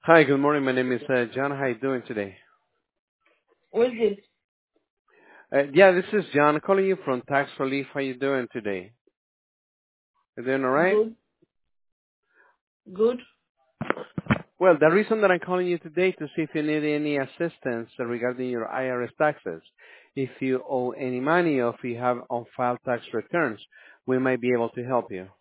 Hi, good morning. My name is John. How you doing today? What's this? Yeah, this is John calling you from Tax Relief. How you doing today? You doing all right? Good. Good. Well, the reason that I'm calling you today to see if you need any assistance regarding your IRS taxes. If you owe any money or if you have on-file tax returns, we might be able to help you.